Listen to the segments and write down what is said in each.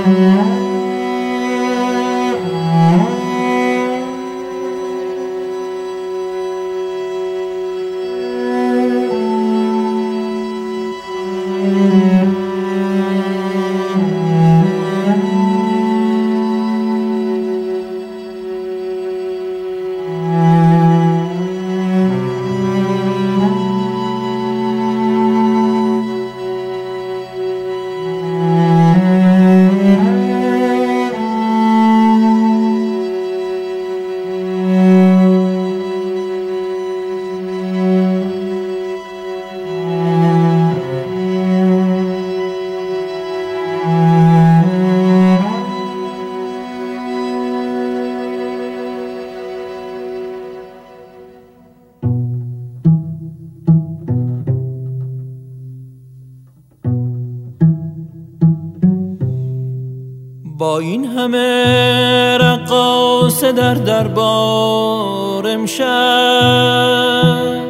با این همه رقاصه در دربار امشب،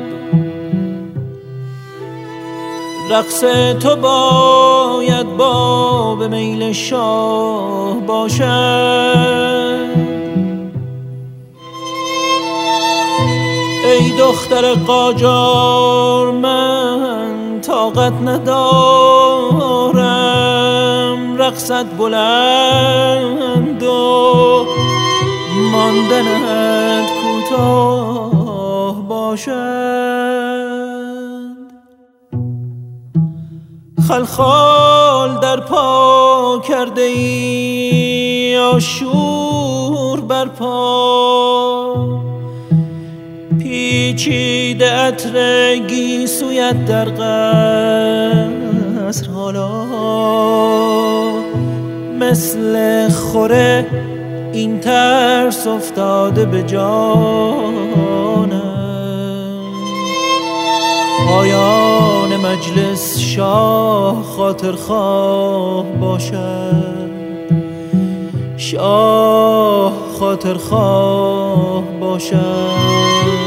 رقص تو باید با به میل شاه باشد. ای دختر قاجار من طاقت ندارم، رقصت بلند و ماندنت کوتاه باشد. خلخال در پا کرده ای آشور بر پا، پیچیده عطر گیسویت در قصر حالا مثل خوره این ترس افتاده به جانم. پایان مجلس شاه خاطر خواه باشد، شاه خاطر خواه باشد.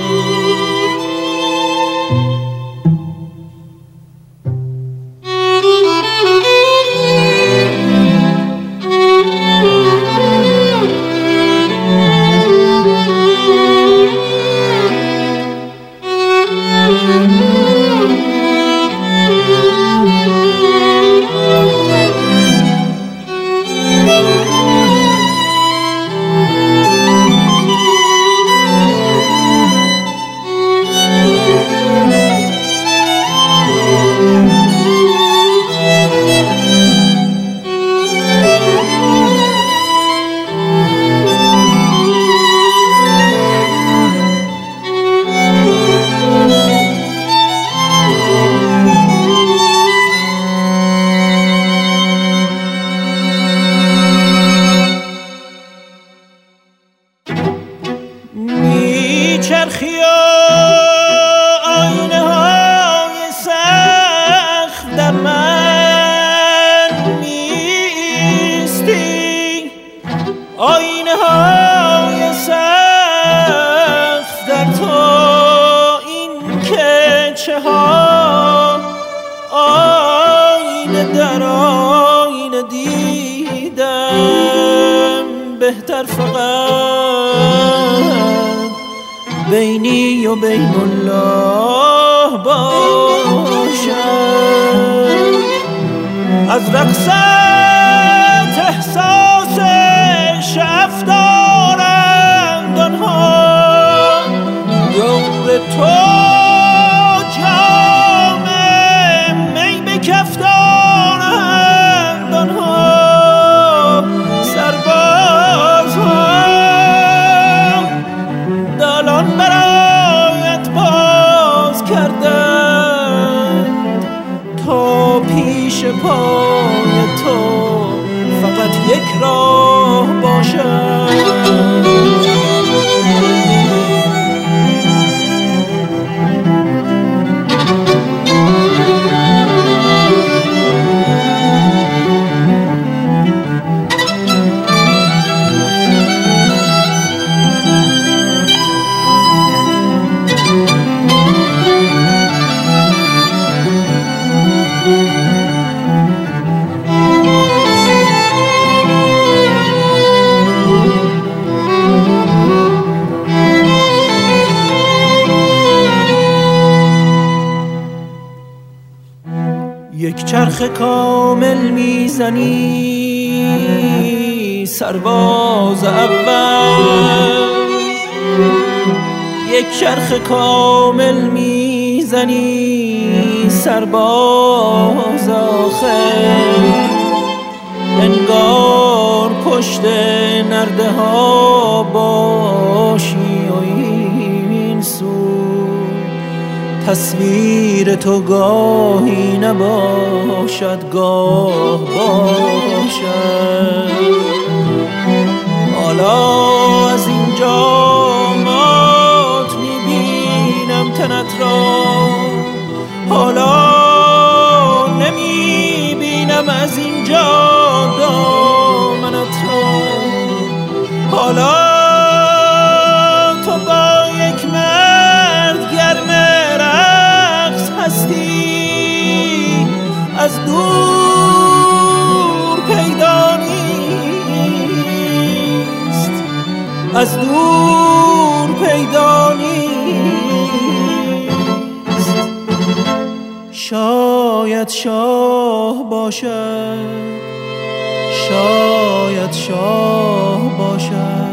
آینه های سقف در تو، این که چه ها آینه در آینه دیدم، بهتر فقط بینی و بین الله باشد. از رقصت احساس شف دارند آنها، دور تو جام می به کف دارند آنها، سربازها دالان برایت باز کردند تا پیش پای تو یک چرخ کامل میزنی سرباز اول، یک چرخ کامل میزنی سرباز آخر. انگار پشت نرده ها باشی و این سو تصویر تو گاهی نباشد گاه باشد. حالا از اینجا مات میبینم تنت را، حالا نمیبینم از اینجا دامنت را. حالا تو با یک مرد گرم رقص هستی، از دور پیدا نیست، از دور پیدا نیست. شاید شاه باشد، شاید شاه باشد.